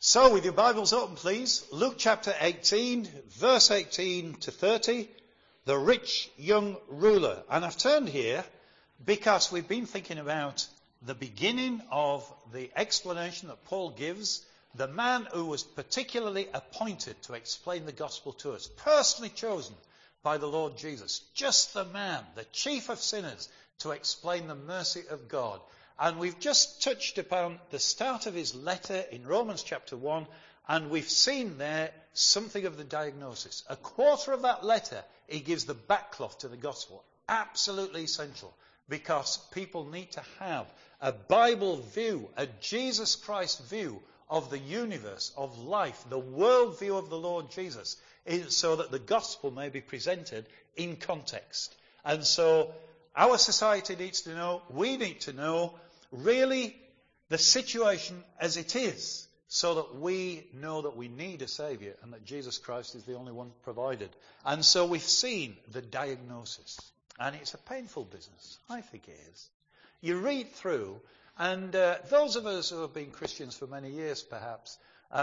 So, with your Bibles open, please, Luke chapter 18, verse 18 to 30, the rich young ruler. And I've turned here because we've been thinking about the beginning of the explanation that Paul gives, the man who was particularly appointed to explain the gospel to us, personally chosen by the Lord Jesus, just the man, the chief of sinners, to explain the mercy of God. And we've just touched upon the start of his letter in Romans chapter 1, and we've seen there something of the diagnosis. A quarter of that letter, he gives the backcloth to the gospel. Absolutely essential, because people need to have a Bible view, a Jesus Christ view of the universe, of life, the world view of the Lord Jesus, so that the gospel may be presented in context. And so our society needs to know, we need to know, really the situation as it is, so that we know that we need a Saviour and that Jesus Christ is the only one provided. And so we've seen the diagnosis. And it's a painful business. I think it is. You read through, and those of us who have been Christians for many years perhaps,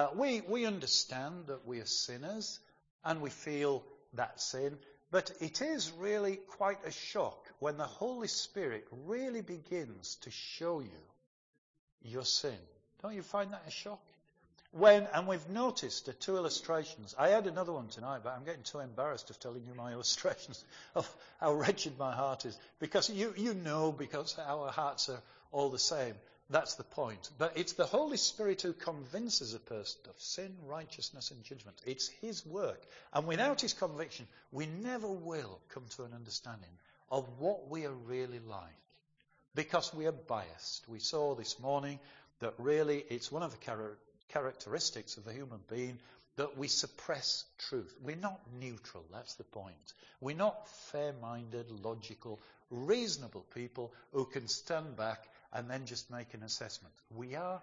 we understand that we are sinners and we feel that sin. But it is really quite a shock when the Holy Spirit really begins to show you your sin. Don't you find that a shock? And we've noticed the two illustrations. I had another one tonight, but I'm getting too embarrassed of telling you my illustrations of how wretched my heart is. Because you know, because our hearts are all the same. That's the point. But it's the Holy Spirit who convinces a person of sin, righteousness and judgment. It's his work. And without his conviction, we never will come to an understanding of what we are really like. Because we are biased. We saw this morning that really it's one of the characteristics of the human being that we suppress truth. We're not neutral, that's the point. We're not fair-minded, logical, reasonable people who can stand back and then just make an assessment. We are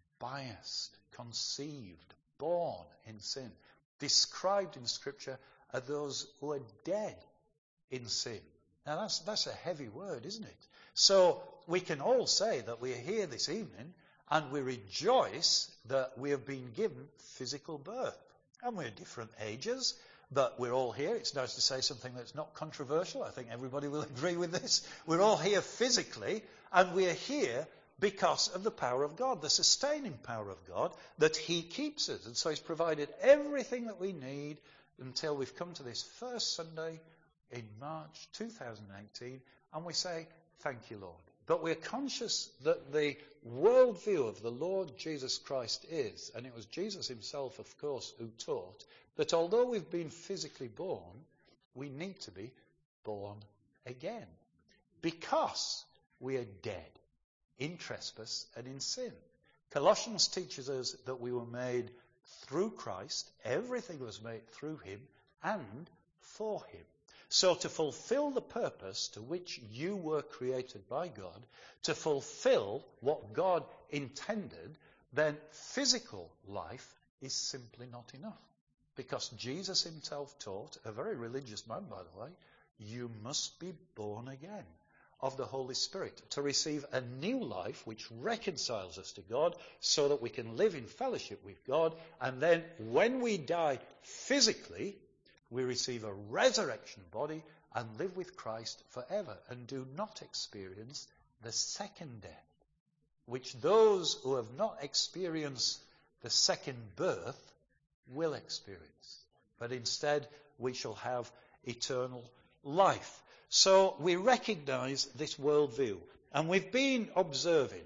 biased, conceived, born in sin. Described in Scripture are those who are dead in sin. Now that's a heavy word, isn't it? So we can all say that we are here this evening and we rejoice that we have been given physical birth. And we're different ages, but we're all here. It's nice to say something that's not controversial. I think everybody will agree with this. We're all here physically, and we're here because of the power of God, the sustaining power of God, that he keeps us. And so he's provided everything that we need until we've come to this first Sunday in March 2018, and we say, thank you, Lord. But we're conscious that the worldview of the Lord Jesus Christ is, and it was Jesus himself, of course, who taught, that although we've been physically born, we need to be born again. Because we are dead in trespass and in sin. Colossians teaches us that we were made through Christ, everything was made through him and for him. So to fulfill the purpose to which you were created by God, to fulfill what God intended, then physical life is simply not enough. Because Jesus himself taught, a very religious man by the way, you must be born again of the Holy Spirit to receive a new life which reconciles us to God so that we can live in fellowship with God. And then when we die physically, we receive a resurrection body and live with Christ forever and do not experience the second death, which those who have not experienced the second birth will experience. But instead, we shall have eternal life. So we recognize this worldview. And we've been observing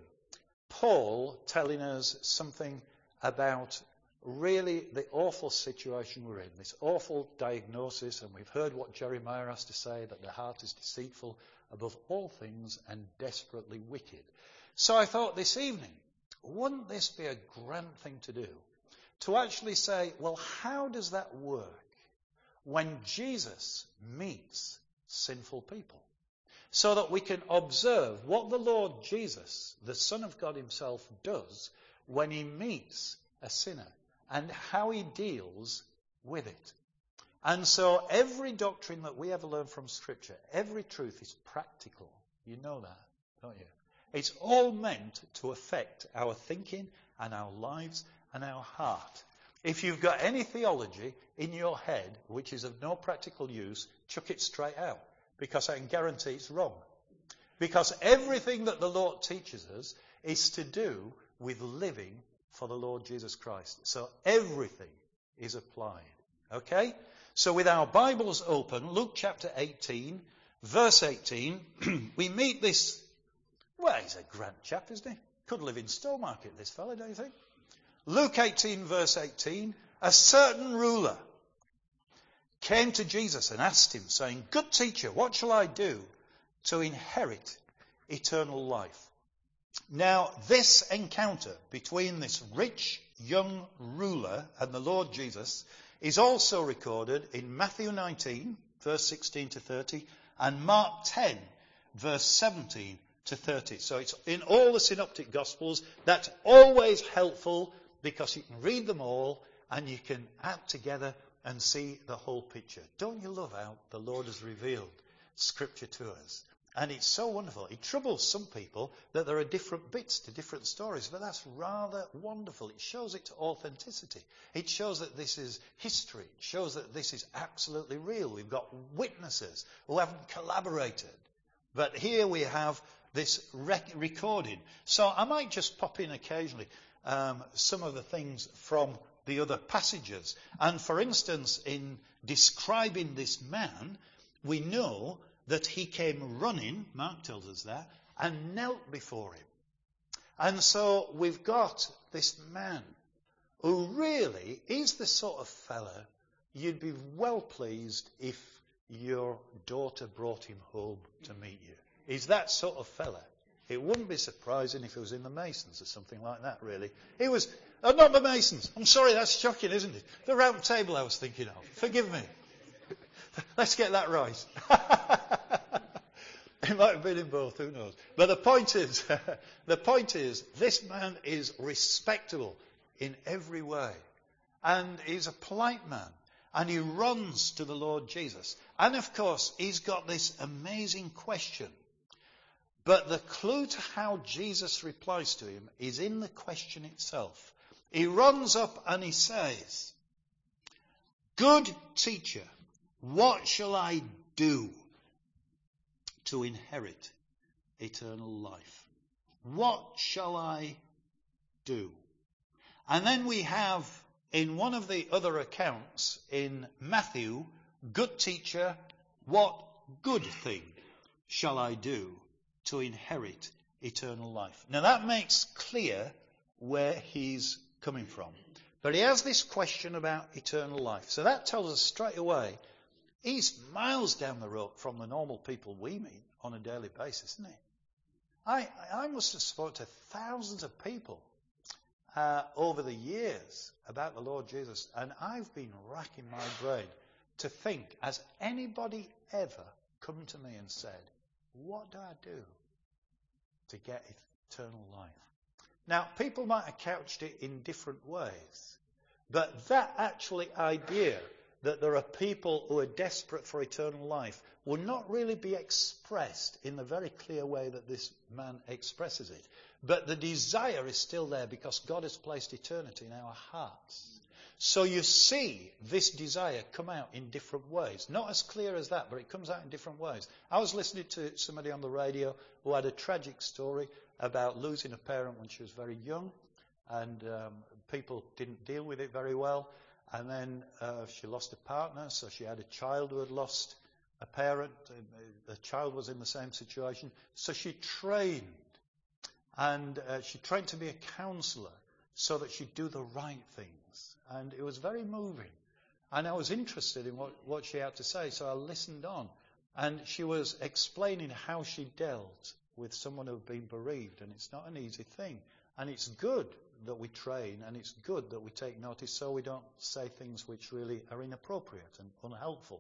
Paul telling us something about really the awful situation we're in, this awful diagnosis, and we've heard what Jeremiah has to say, that the heart is deceitful above all things and desperately wicked. So I thought this evening, wouldn't this be a grand thing to do? To actually say, well, how does that work when Jesus meets sinful people? So that we can observe what the Lord Jesus, the Son of God himself, does when he meets a sinner, and how he deals with it. And so every doctrine that we ever learn from Scripture, every truth is practical. You know that, don't you? It's all meant to affect our thinking and our lives and our heart. If you've got any theology in your head which is of no practical use, chuck it straight out, because I can guarantee it's wrong. Because everything that the Lord teaches us is to do with living for the Lord Jesus Christ. So everything is applied. Okay? So with our Bibles open, Luke chapter 18, verse 18, we meet this, well, he's a grand chap, isn't he? Could live in Stowmarket, this fella, don't you think? Luke 18, verse 18, a certain ruler came to Jesus and asked him, saying, "Good teacher, what shall I do to inherit eternal life?" Now, this encounter between this rich young ruler and the Lord Jesus is also recorded in Matthew 19, verse 16 to 30, and Mark 10, verse 17 to 30. So it's in all the synoptic Gospels. That's always helpful because you can read them all and you can add together and see the whole picture. Don't you love how the Lord has revealed Scripture to us? And it's so wonderful. It troubles some people that there are different bits to different stories, but that's rather wonderful. It shows its authenticity. It shows that this is history. It shows that this is absolutely real. We've got witnesses who haven't collaborated. But here we have this recording. So I might just pop in occasionally some of the things from the other passages. And for instance, in describing this man, we know that he came running, Mark tells us that, and knelt before him. And so we've got this man who really is the sort of fella you'd be well pleased if your daughter brought him home to meet you. He's that sort of fella. It wouldn't be surprising if he was in the Masons or something like that, really. He was, not the Masons. I'm sorry, that's shocking, isn't it? The Round Table I was thinking of. Forgive me. Let's get that right. It might have been in both, who knows. But the point is, this man is respectable in every way. And he's a polite man. And he runs to the Lord Jesus. And of course, he's got this amazing question. But the clue to how Jesus replies to him is in the question itself. He runs up and he says, "Good teacher, what shall I do to inherit eternal life?" What shall I do? And then we have in one of the other accounts in Matthew, "Good teacher, what good thing shall I do to inherit eternal life?" Now that makes clear where he's coming from. But he has this question about eternal life. So that tells us straight away he's miles down the road from the normal people we meet on a daily basis, isn't he? I must have spoken to thousands of people over the years about the Lord Jesus, and I've been racking my brain to think, has anybody ever come to me and said, "What do I do to get eternal life?" Now, people might have couched it in different ways, but that actually idea that there are people who are desperate for eternal life will not really be expressed in the very clear way that this man expresses it. But the desire is still there because God has placed eternity in our hearts. So you see this desire come out in different ways. Not as clear as that, but it comes out in different ways. I was listening to somebody on the radio who had a tragic story about losing a parent when she was very young, and people didn't deal with it very well. And then she lost a partner, so she had a child who had lost a parent. The child was in the same situation. So she trained, and she trained to be a counsellor so that she'd do the right things. And it was very moving. And I was interested in what she had to say, so I listened on. And she was explaining how she dealt with someone who had been bereaved, and it's not an easy thing. And it's good that we train, and it's good that we take notice so we don't say things which really are inappropriate and unhelpful.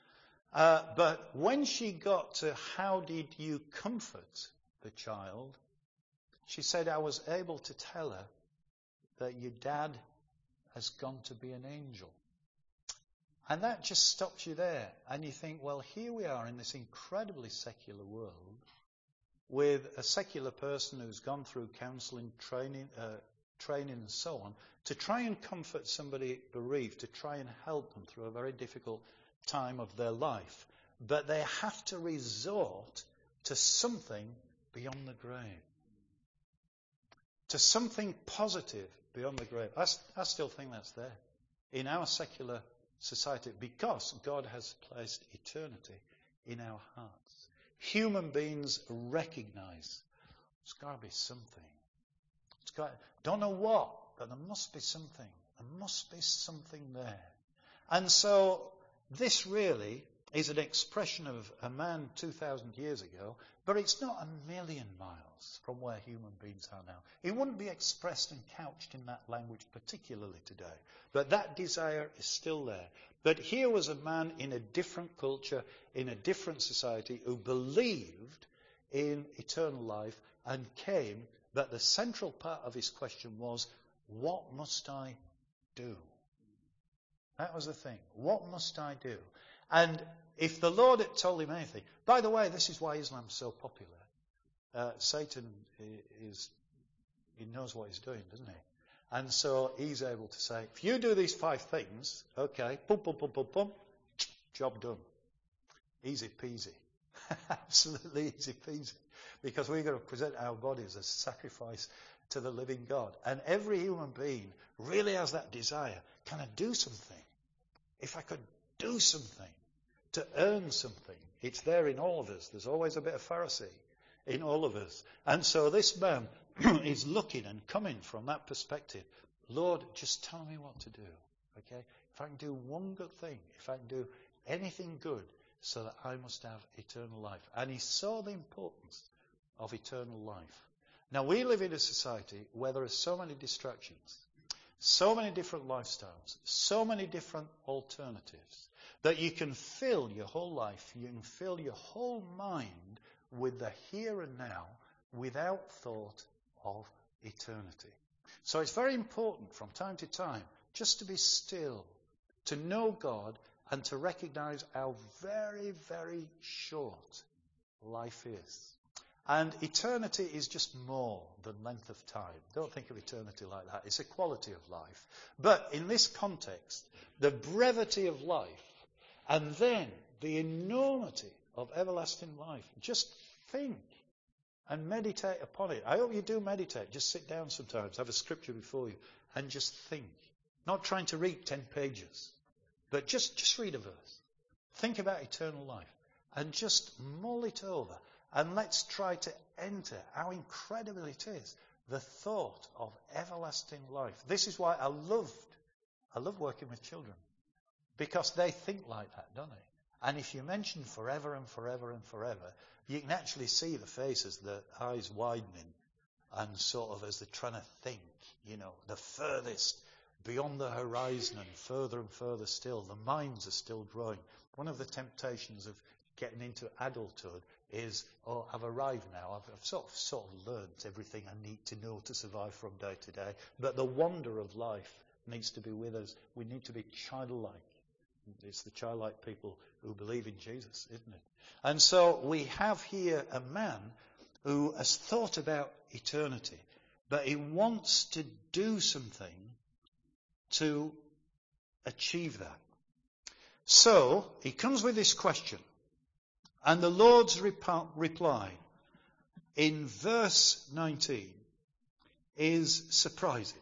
But when she got to how did you comfort the child, she said, "I was able to tell her that your dad has gone to be an angel." And that just stops you there. And you think, well, here we are in this incredibly secular world with a secular person who's gone through counselling training, training and so on, to try and comfort somebody bereaved, to try and help them through a very difficult time of their life. But they have to resort to something beyond the grave. To something positive beyond the grave. I still think that's there in our secular society, because God has placed eternity in our hearts. Human beings recognize there's got to be something. Don't know what, but there must be something. There must be something there. And so this really is an expression of a man 2,000 years ago, but it's not a million miles from where human beings are now. It wouldn't be expressed and couched in that language particularly today, but that desire is still there. But here was a man in a different culture, in a different society, who believed in eternal life and came, but the central part of his question was, what must I do? That was the thing. What must I do? And if the Lord had told him anything, by the way, this is why Islam's so popular. Satan he knows what he's doing, doesn't he? And so he's able to say, if you do these 5 things, okay, boom, boom, boom, boom, boom, job done. Easy peasy. Absolutely easy peasy. Because we're going to present our bodies as sacrifice to the living God. And every human being really has that desire. Can I do something? If I could do something to earn something, it's there in all of us. There's always a bit of Pharisee in all of us. And so this man is looking and coming from that perspective. Lord, just tell me what to do. Okay? If I can do one good thing, if I can do anything good, so that I must have eternal life. And he saw the importance of eternal life. Now, we live in a society where there are so many distractions, so many different lifestyles, so many different alternatives, that you can fill your whole life, you can fill your whole mind with the here and now without thought of eternity. So it's very important from time to time just to be still, to know God, and to recognize how very, very short life is. And eternity is just more than length of time. Don't think of eternity like that. It's a quality of life. But in this context, the brevity of life and then the enormity of everlasting life. Just think and meditate upon it. I hope you do meditate. Just sit down sometimes, have a scripture before you, and just think. Not trying to read 10 pages. But just read a verse. Think about eternal life and just mull it over. And let's try to enter how incredible it is, the thought of everlasting life. This is why I love working with children, because they think like that, don't they? And if you mention forever and forever and forever, you can actually see the faces, the eyes widening, and sort of as they're trying to think, the furthest, beyond the horizon and further still. The minds are still growing. One of the temptations of getting into adulthood is, I've arrived now. I've sort of learned everything I need to know to survive from day to day. But the wonder of life needs to be with us. We need to be childlike. It's the childlike people who believe in Jesus, isn't it? And so we have here a man who has thought about eternity, but he wants to do something to achieve that. So he comes with this question, and the Lord's reply in verse 19 is surprising.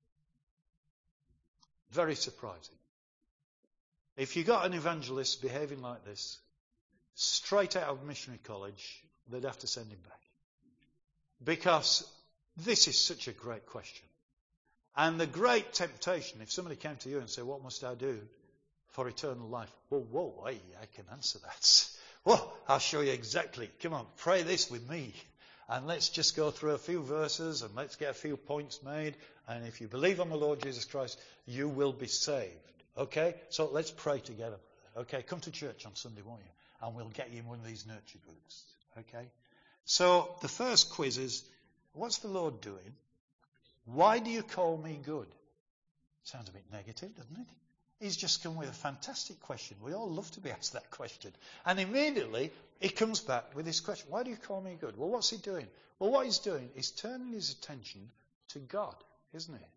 Very surprising. If you got an evangelist behaving like this, straight out of missionary college, they'd have to send him back. Because this is such a great question. And the great temptation, if somebody came to you and said, what must I do for eternal life? Whoa, hey, I can answer that. Well, I'll show you exactly. Come on, pray this with me. And let's just go through a few verses and let's get a few points made. And if you believe on the Lord Jesus Christ, you will be saved. Okay? So let's pray together. Okay? Come to church on Sunday, won't you? And we'll get you in one of these nurture groups. Okay? So the first quiz is, what's the Lord doing? Why do you call me good? Sounds a bit negative, doesn't it? He's just come with a fantastic question. We all love to be asked that question. And immediately he comes back with this question. Why do you call me good? Well, what's he doing? Well, what he's doing is turning his attention to God, isn't it?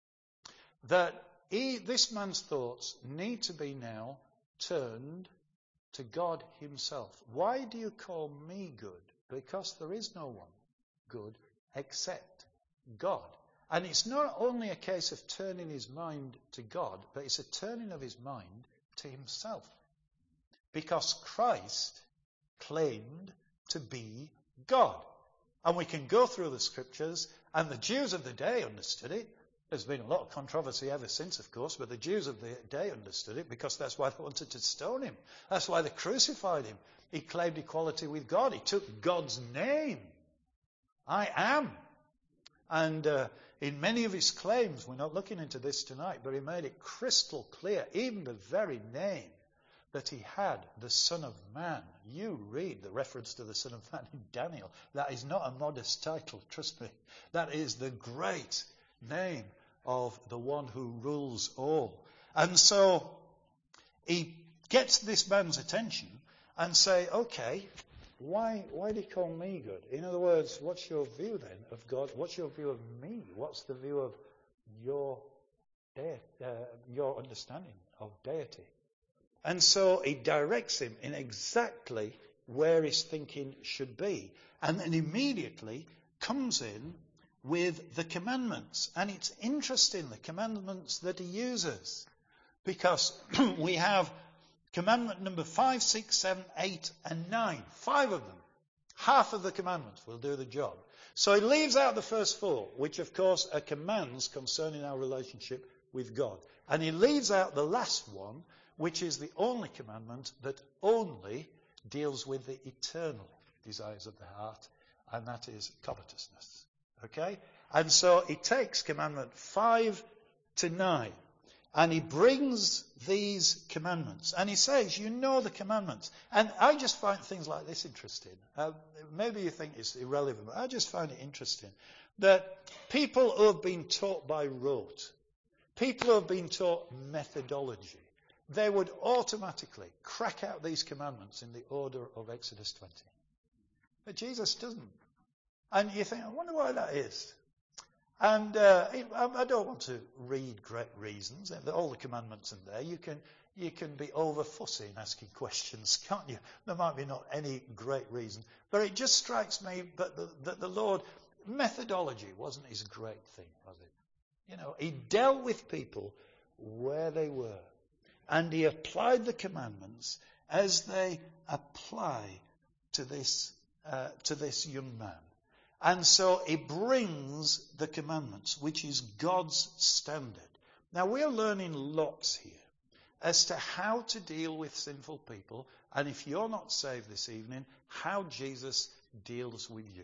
That this man's thoughts need to be now turned to God himself. Why do you call me good? Because there is no one good except God. And it's not only a case of turning his mind to God, but it's a turning of his mind to himself. Because Christ claimed to be God. And we can go through the scriptures, and the Jews of the day understood it. There's been a lot of controversy ever since, of course, but the Jews of the day understood it because that's why they wanted to stone him. That's why they crucified him. He claimed equality with God. He took God's name. I am. And in many of his claims, we're not looking into this tonight, but he made it crystal clear, even the very name, that he had the Son of Man. You read the reference to the Son of Man in Daniel. That is not a modest title, trust me. That is the great name of the one who rules all. And so he gets this man's attention and say, okay, why do you call me good? In other words, what's your view then of God? What's your view of me? What's the view of your understanding of deity? And so he directs him in exactly where his thinking should be. And then immediately comes in with the commandments. And it's interesting, the commandments that he uses. Because we have commandment number 5, 6, 7, 8, and 9. 5 of them. Half of the commandments will do the job. So he leaves out the first 4, which of course are commands concerning our relationship with God. And he leaves out the last one, which is the only commandment that only deals with the eternal desires of the heart, and that is covetousness. Okay? And so he takes commandment 5 to 9, and he brings these commandments, and he says, you know the commandments. And I just find things like this interesting. Maybe you think it's irrelevant, but I just find it interesting that people who have been taught by rote, people who have been taught methodology, they would automatically crack out these commandments in the order of Exodus 20. But Jesus doesn't. And you think, I wonder why that is. And I don't want to read great reasons. All the commandments in there. You can be over fussy in asking questions, can't you? There might be not any great reason. But it just strikes me that the Lord, methodology wasn't his great thing, was it? You know, he dealt with people where they were. And he applied the commandments as they apply to this young man. And so he brings the commandments, which is God's standard. Now we're learning lots here as to how to deal with sinful people. And if you're not saved this evening, how Jesus deals with you.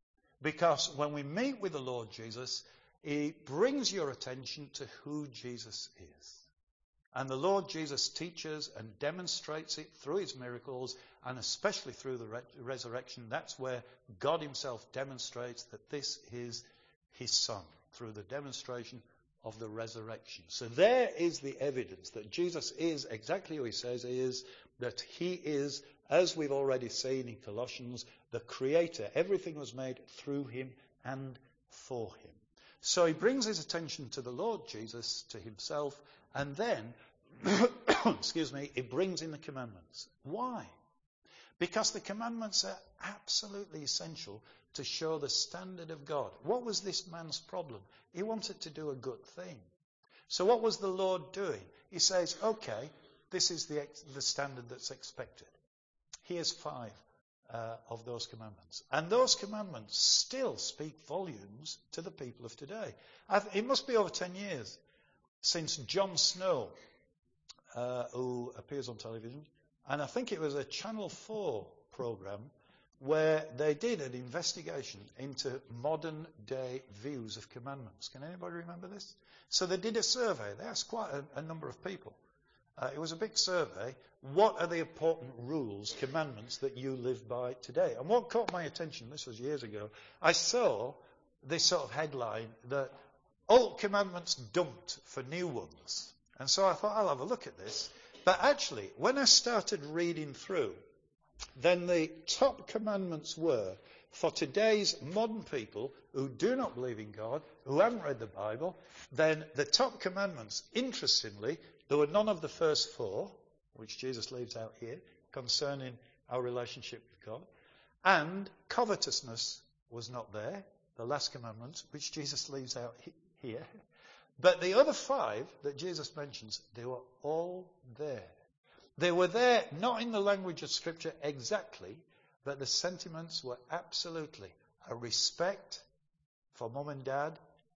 Because when we meet with the Lord Jesus, he brings your attention to who Jesus is. And the Lord Jesus teaches and demonstrates it through his miracles, and especially through the resurrection. That's where God himself demonstrates that this is his Son, through the demonstration of the resurrection. So there is the evidence that Jesus is exactly who he says he is, that he is, as we've already seen in Colossians, the creator. Everything was made through him and for him. So he brings his attention to the Lord Jesus, to himself, and then, he brings in the commandments. Why? Because the commandments are absolutely essential to show the standard of God. What was this man's problem? He wanted to do a good thing. So what was the Lord doing? He says, okay, this is the standard that's expected. Here's 5 of those commandments. And those commandments still speak volumes to the people of today. It must be over 10 years since Jon Snow, who appears on television, and I think it was a Channel 4 program where they did an investigation into modern day views of commandments. Can anybody remember this? So they did a survey. They asked quite a number of people. It was a big survey. What are the important rules, commandments that you live by today? And what caught my attention, this was years ago, I saw this sort of headline that old commandments dumped for new ones. And so I thought, I'll have a look at this. But actually, when I started reading through, then the top commandments were, for today's modern people who do not believe in God, who haven't read the Bible, then the top commandments, interestingly, there were none of the first four, which Jesus leaves out here, concerning our relationship with God. And covetousness was not there, the last commandment, which Jesus leaves out here. But the other five that Jesus mentions, they were all there. They were there, not in the language of Scripture exactly, but the sentiments were absolutely a respect for mum and dad.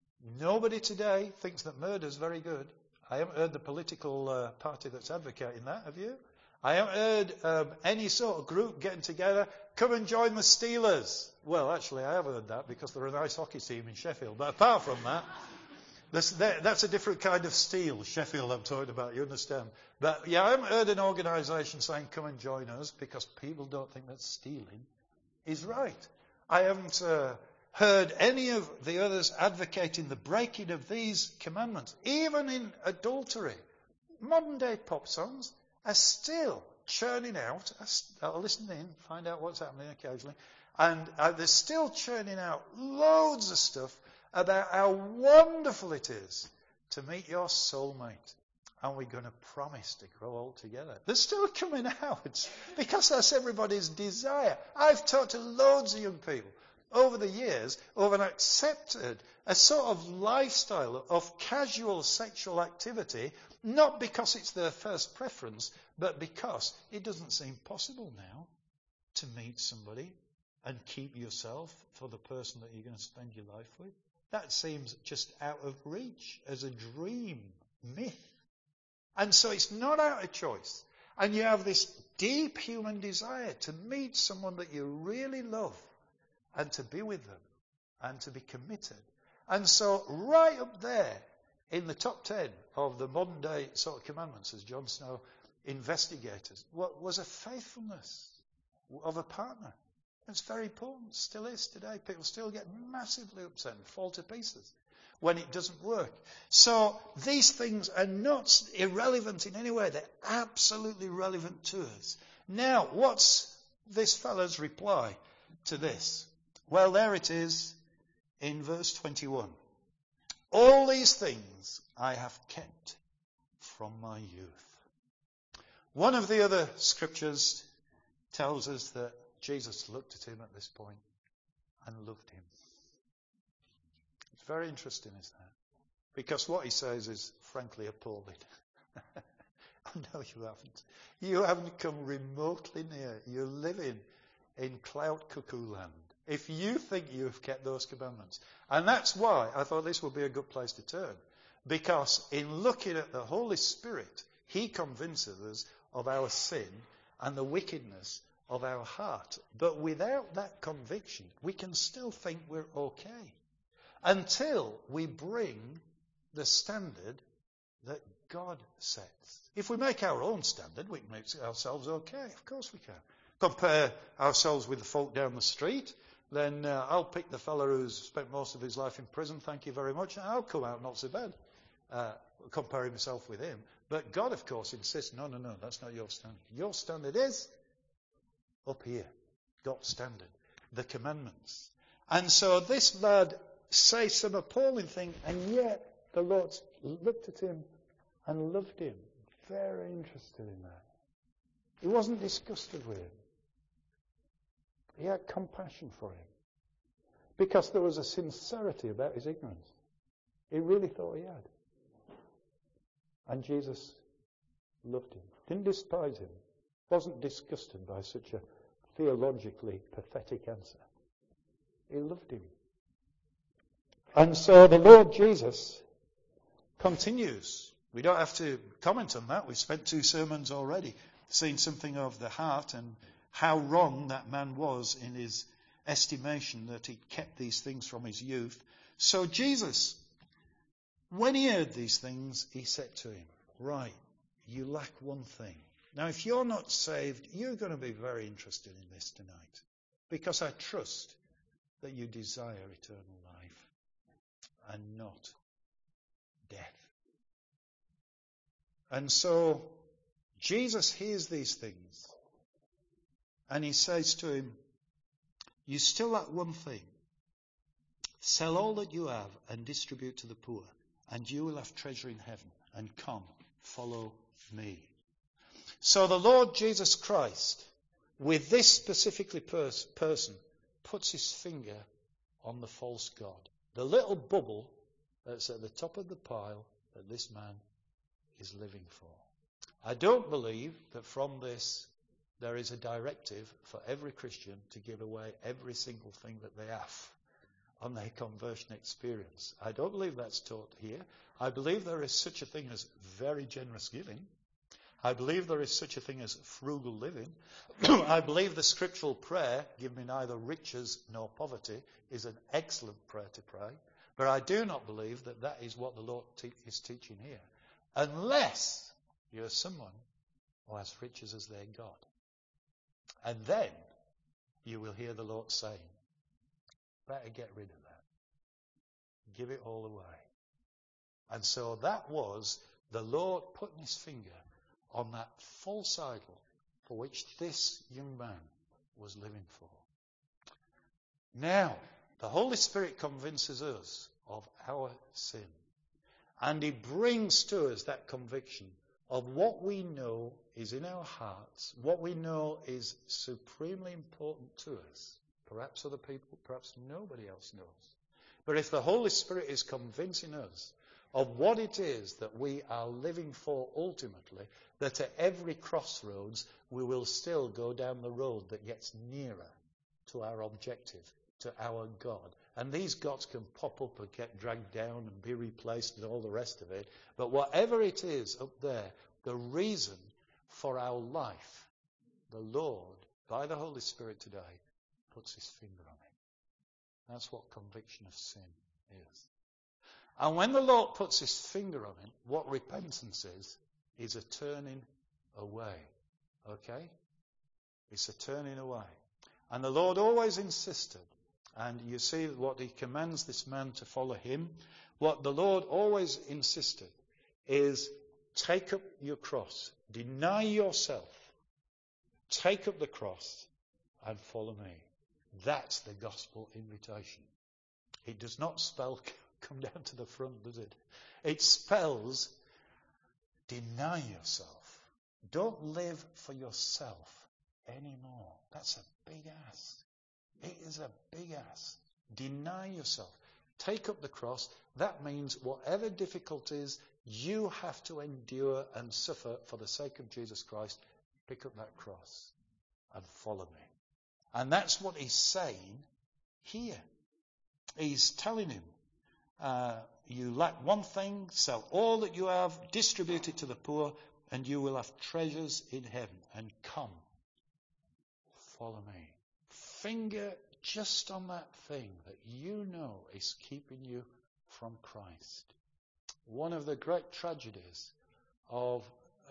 Nobody today thinks that murder is very good. I haven't heard the political party that's advocating that, have you? I haven't heard any sort of group getting together, come and join the Steelers. Well, actually, I have heard that because they're a nice hockey team in Sheffield. But apart from that, that's a different kind of steel, Sheffield I'm talking about, you understand. But yeah, I haven't heard an organisation saying come and join us because people don't think that stealing is right. I haven't heard any of the others advocating the breaking of these commandments. Even in adultery, modern day pop songs are still churning out. I'll listen in, find out what's happening occasionally. And they're still churning out loads of stuff about how wonderful it is to meet your soulmate. And we're going to promise to grow old together. They're still coming out because that's everybody's desire. I've talked to loads of young people over the years who have accepted a sort of lifestyle of casual sexual activity, not because it's their first preference, but because it doesn't seem possible now to meet somebody and keep yourself for the person that you're going to spend your life with. That seems just out of reach as a dream, myth. And so it's not out of choice. And you have this deep human desire to meet someone that you really love and to be with them and to be committed. And so right up there in the top 10 of the modern day sort of commandments, as John Snow investigated, was a faithfulness of a partner. It's very important, still is today. People still get massively upset and fall to pieces when it doesn't work. So these things are not irrelevant in any way. They're absolutely relevant to us. Now, what's this fellow's reply to this? Well, there it is in verse 21. All these things I have kept from my youth. One of the other scriptures tells us that Jesus looked at him at this point and loved him. It's very interesting, isn't it? Because what he says is frankly appalling. Oh, no, you haven't. You haven't come remotely near. You're living in cloud cuckoo land. If you think you've kept those commandments. And that's why I thought this would be a good place to turn. Because in looking at the Holy Spirit, he convinces us of our sin and the wickedness of our heart. But without that conviction, we can still think we're okay. Until we bring the standard that God sets. If we make our own standard, we can make ourselves okay. Of course we can. Compare ourselves with the folk down the street, then I'll pick the fellow who's spent most of his life in prison, thank you very much, and I'll come out not so bad, comparing myself with him. But God, of course, insists, no, that's not your standard. Your standard is up here, God's standard, the commandments. And so this lad says some appalling thing, and yet the Lord looked at him and loved him. Very interested in that. He wasn't disgusted with him. He had compassion for him. Because there was a sincerity about his ignorance. He really thought he had. And Jesus loved him. Didn't despise him. Wasn't disgusted by such a theologically pathetic answer. He loved him. And so the Lord Jesus continues. We don't have to comment on that. We've spent 2 sermons already seeing something of the heart and how wrong that man was in his estimation that he kept these things from his youth. So Jesus, when he heard these things, he said to him, right, you lack one thing. Now, if you're not saved, you're going to be very interested in this tonight. Because I trust that you desire eternal life and not death. And so Jesus hears these things And he says to him, you still lack one thing. Sell all that you have and distribute to the poor, and you will have treasure in heaven. And come, follow me. So the Lord Jesus Christ, with this specifically person, puts his finger on the false god. The little bubble that's at the top of the pile that this man is living for. I don't believe that from this there is a directive for every Christian to give away every single thing that they have on their conversion experience. I don't believe that's taught here. I believe there is such a thing as very generous giving. I believe there is such a thing as frugal living. I believe the scriptural prayer, give me neither riches nor poverty, is an excellent prayer to pray. But I do not believe that that is what the Lord is teaching here. Unless you're someone who has riches as their God. And then you will hear the Lord saying, better get rid of that. Give it all away. And so that was the Lord putting his finger on that false idol for which this young man was living for. Now, the Holy Spirit convinces us of our sin. And he brings to us that conviction of what we know is in our hearts, what we know is supremely important to us. Perhaps other people, perhaps nobody else knows. But if the Holy Spirit is convincing us of what it is that we are living for ultimately, that at every crossroads we will still go down the road that gets nearer to our objective, to our God. And these gods can pop up and get dragged down and be replaced and all the rest of it. But whatever it is up there, the reason for our life, the Lord, by the Holy Spirit today, puts his finger on it. That's what conviction of sin is. And when the Lord puts his finger on it, what repentance is a turning away. Okay? It's a turning away. And the Lord always insisted, and you see what he commands this man to follow him, what the Lord always insisted is take up your cross, deny yourself, take up the cross and follow me. That's the gospel invitation. It does not spell come down to the front, does it? It spells deny yourself. Don't live for yourself anymore. That's a big ask. It is a big ask. Deny yourself. Take up the cross. That means whatever difficulties you have to endure and suffer for the sake of Jesus Christ, pick up that cross and follow me. And that's what he's saying here. He's telling him, you lack one thing, sell all that you have, distribute it to the poor, and you will have treasures in heaven. And come, follow me. Finger just on that thing that you know is keeping you from Christ. One of the great tragedies of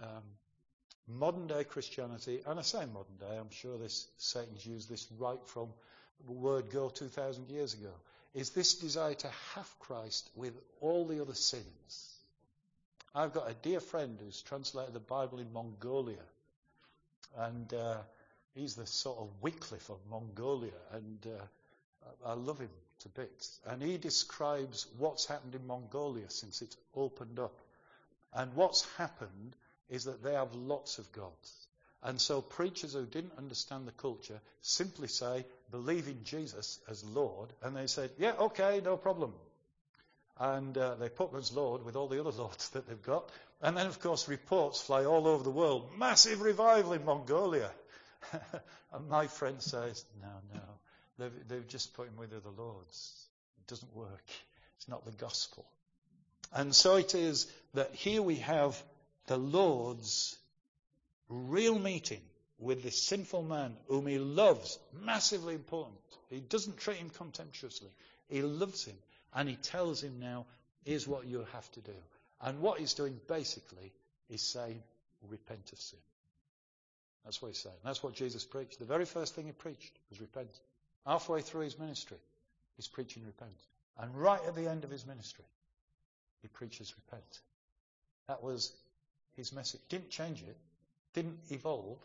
modern day Christianity, and I say modern day, I'm sure Satan's used this right from the word go 2,000 years ago, is this desire to have Christ with all the other sins. I've got a dear friend who's translated the Bible in Mongolia, and he's the sort of Wycliffe of Mongolia, and I love him to bits. And he describes what's happened in Mongolia since it's opened up. And what's happened is that they have lots of gods. And so preachers who didn't understand the culture simply say, believe in Jesus as Lord, and they said, yeah, okay, no problem. And they put him as Lord with all the other lords that they've got. And then, of course, reports fly all over the world. Massive revival in Mongolia. And my friend says, no, they've just put him with other lords. It doesn't work. It's not the gospel. And so it is that here we have the Lord's real meeting with this sinful man whom he loves, massively important. He doesn't treat him contemptuously. He loves him. And he tells him now, here's what you have to do. And what he's doing basically is saying, repent of sin. That's what he's saying. That's what Jesus preached. The very first thing he preached was repent. Halfway through his ministry, he's preaching repent. And right at the end of his ministry, he preaches repent. That was his message. Didn't change it. Didn't evolve.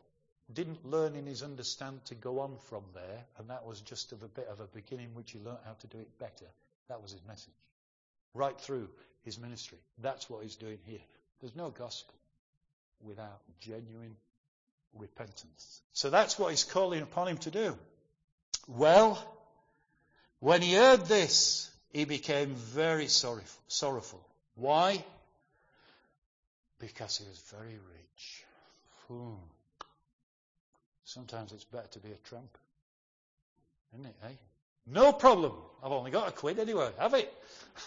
didn't learn in his understand to go on from there, and that was just a bit of a beginning which he learnt how to do it better. That was his message. Right through his ministry. That's what he's doing here. There's no gospel without genuine repentance. So that's what he's calling upon him to do. Well, when he heard this, he became very sorrowful. Why? Because he was very rich. Sometimes it's better to be a tramp. Isn't it, eh? No problem. I've only got a quid anyway. Have it?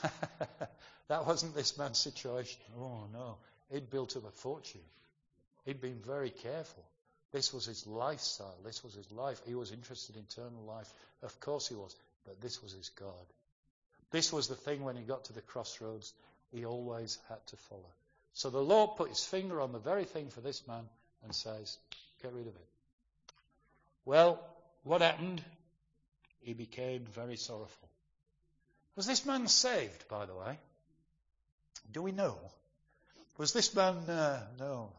That wasn't this man's situation. Oh, no. He'd built up a fortune. He'd been very careful. This was his lifestyle. This was his life. He was interested in eternal life. Of course he was. But this was his God. This was the thing when he got to the crossroads he always had to follow. So the Lord put his finger on the very thing for this man and says, get rid of it. Well, what happened? He became very sorrowful. Was this man saved, by the way? Do we know? Was this man... No.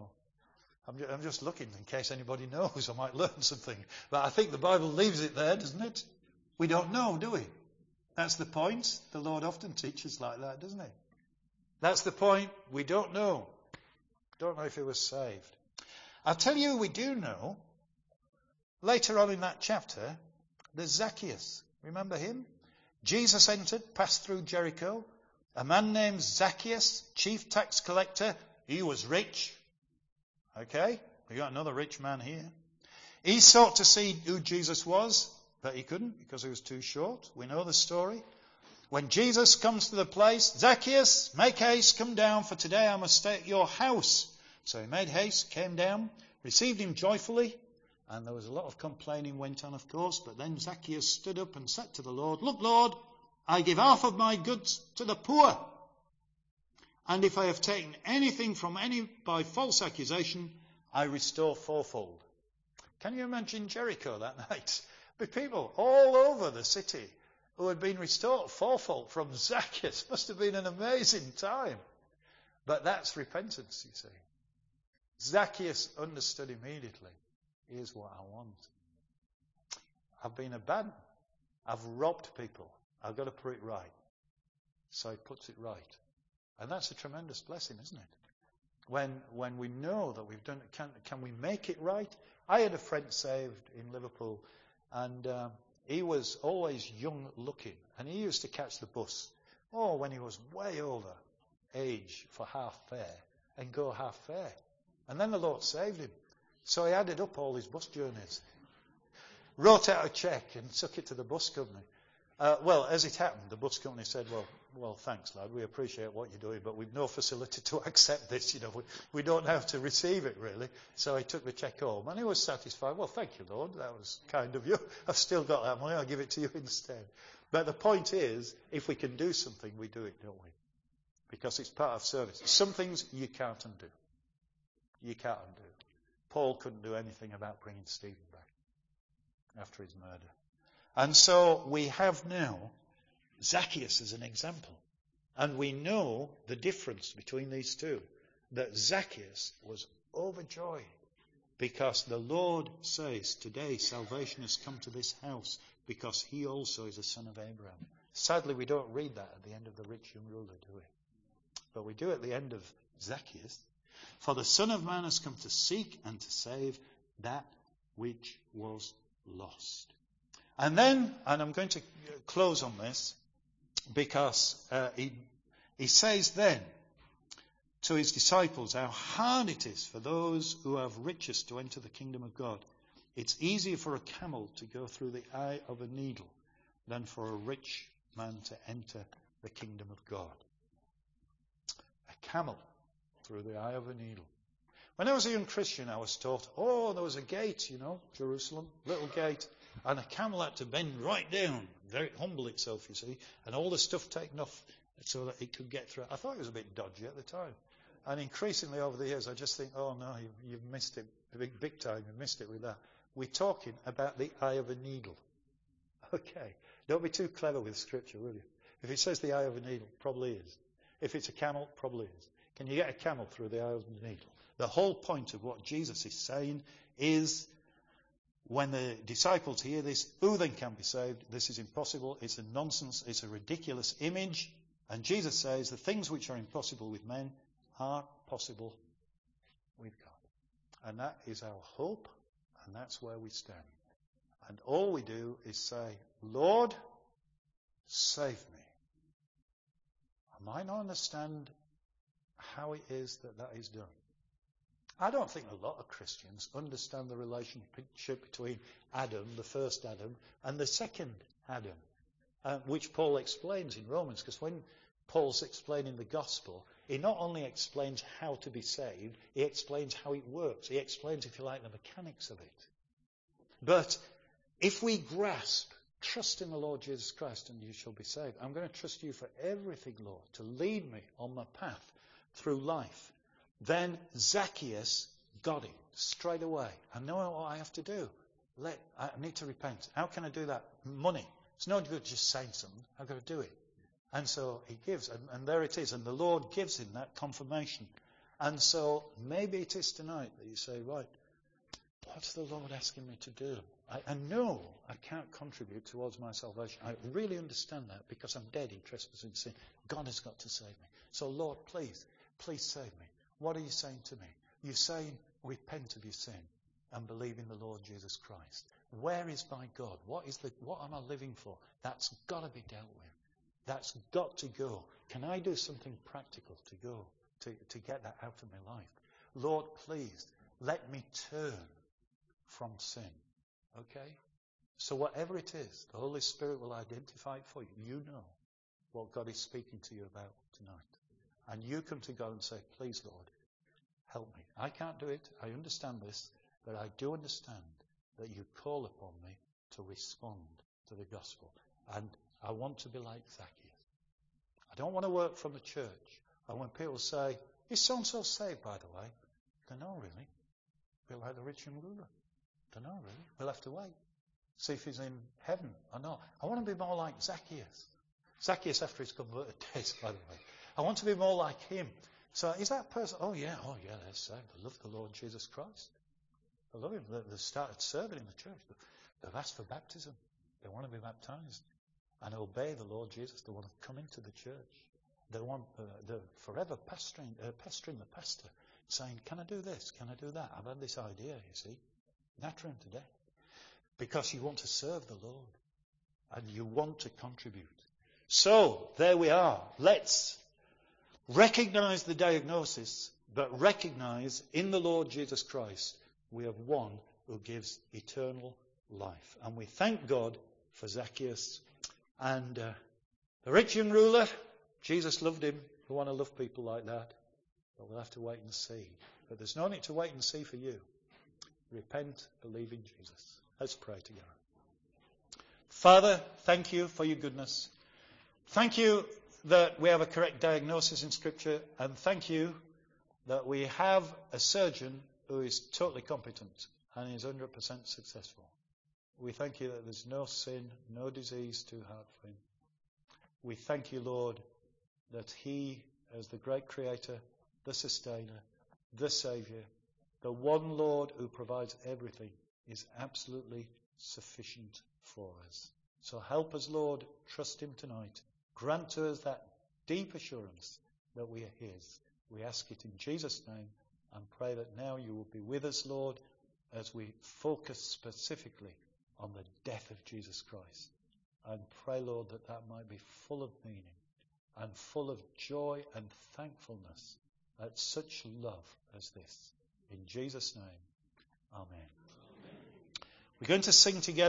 I'm just looking in case anybody knows. I might learn something. But I think the Bible leaves it there, doesn't it? We don't know, do we? That's the point. The Lord often teaches like that, doesn't he? That's the point. We don't know. Don't know if he was saved. I'll tell you who we do know. Later on in that chapter, there's Zacchaeus. Remember him? Jesus entered, passed through Jericho. A man named Zacchaeus, chief tax collector. He was rich. Okay? We got another rich man here. He sought to see who Jesus was, but he couldn't because he was too short. We know the story. When Jesus comes to the place, Zacchaeus, make haste, come down, for today I must stay at your house. So he made haste, came down, received him joyfully, and there was a lot of complaining went on, of course, but then Zacchaeus stood up and said to the Lord, look, Lord, I give half of my goods to the poor. And if I have taken anything from any by false accusation, I restore fourfold. Can you imagine Jericho that night? With people all over the city who had been restored fourfold from Zacchaeus. Must have been an amazing time. But that's repentance, you see. Zacchaeus understood immediately. Here's what I want. I've been a bad. I've robbed people. I've got to put it right. So he puts it right. And that's a tremendous blessing, isn't it? When we know that we've done it, can we make it right? I had a friend saved in Liverpool, and he was always young looking, and he used to catch the bus. When he was way older age for half fare, and go half fare. And then the Lord saved him. So he added up all his bus journeys, wrote out a cheque and took it to the bus company. As it happened, the bus company said, well, thanks, lad, we appreciate what you're doing, but we've no facility to accept this, we don't have to receive it, really. So he took the cheque home, and he was satisfied. Well, thank you, Lord, that was kind of you. I've still got that money, I'll give it to you instead. But the point is, if we can do something, we do it, don't we? Because it's part of service. Some things you can't undo. You can't undo. Paul couldn't do anything about bringing Stephen back after his murder. And so we have now Zacchaeus as an example. And we know the difference between these two. That Zacchaeus was overjoyed because the Lord says, today salvation has come to this house because he also is a son of Abraham. Sadly, we don't read that at the end of the rich young ruler, do we? But we do at the end of Zacchaeus. For the Son of Man has come to seek and to save that which was lost. And then, and I'm going to close on this, because he says then to his disciples how hard it is for those who have riches to enter the kingdom of God. It's easier for a camel to go through the eye of a needle than for a rich man to enter the kingdom of God. A camel through the eye of a needle. When I was a young Christian, I was taught, there was a gate, Jerusalem, little gate, and a camel had to bend right down, very humble itself, you see, and all the stuff taken off so that it could get through. I thought it was a bit dodgy at the time. And increasingly over the years, I just think, no, you've missed it, big time, you've missed it with that. We're talking about the eye of a needle. Okay, don't be too clever with Scripture, will you? If it says the eye of a needle, probably is. If it's a camel, probably is. Can you get a camel through the eye of the needle? The whole point of what Jesus is saying is, when the disciples hear this, who then can be saved? This is impossible. It's a nonsense. It's a ridiculous image. And Jesus says the things which are impossible with men are possible with God. And that is our hope, and that's where we stand. And all we do is say, Lord, save me. I might not understand how it is that is done. I don't think a lot of Christians understand the relationship between Adam, the first Adam, and the second Adam, which Paul explains in Romans, because when Paul's explaining the gospel, he not only explains how to be saved, he explains how it works. He explains, if you like, the mechanics of it. But if we grasp, trust in the Lord Jesus Christ and you shall be saved. I'm going to trust you for everything, Lord, to lead me on my path through life. Then Zacchaeus got it straight away. I know what I have to do. I need to repent. How can I do that? Money. It's no good just saying something. I've got to do it. And so he gives, and there it is. And the Lord gives him that confirmation. And so maybe it is tonight that you say, right, what's the Lord asking me to do? I know I can't contribute towards my salvation. I really understand that because I'm dead in trespass and sin. God has got to save me. So Lord, please save me. What are you saying to me? You're saying, repent of your sin and believe in the Lord Jesus Christ. Where is my God? What am I living for? That's got to be dealt with. That's got to go. Can I do something practical to go, to get that out of my life? Lord, please, let me turn from sin. Okay? So whatever it is, the Holy Spirit will identify it for you. You know what God is speaking to you about tonight. And you come to God and say, please, Lord, help me. I can't do it. I understand this. But I do understand that you call upon me to respond to the gospel. And I want to be like Zacchaeus. I don't want to work from the church. And when people say, is so-and-so saved, by the way? I don't know, really. A bit like the rich young ruler. I don't know, really. We'll have to wait. See if he's in heaven or not. I want to be more like Zacchaeus. Zacchaeus after he's converted days, by the way. I want to be more like him. So is that person, oh yeah, they're saved. They love the Lord Jesus Christ. They love him. They started serving in the church. They've asked for baptism. They want to be baptized and obey the Lord Jesus. They want to come into the church. They want, they're forever pestering the pastor, saying, can I do this? Can I do that? I've had this idea, you see. Nattering to death. Because you want to serve the Lord. And you want to contribute. So, there we are. Let's recognize the diagnosis, but recognize in the Lord Jesus Christ we have one who gives eternal life. And we thank God for Zacchaeus. And the rich young ruler, Jesus loved him. We want to love people like that. But we'll have to wait and see. But there's no need to wait and see for you. Repent, believe in Jesus. Let's pray together. Father, thank you for your goodness. Thank you that we have a correct diagnosis in Scripture, and thank you that we have a surgeon who is totally competent and is 100% successful. We thank you that there's no sin, no disease too hard for him. We thank you, Lord, that he, as the great creator, the sustainer, the saviour, the one Lord who provides everything, is absolutely sufficient for us. So help us, Lord, trust him tonight. Grant to us that deep assurance that we are his. We ask it in Jesus' name and pray that now you will be with us, Lord, as we focus specifically on the death of Jesus Christ. And pray, Lord, that that might be full of meaning and full of joy and thankfulness at such love as this. In Jesus' name, amen. We're going to sing together.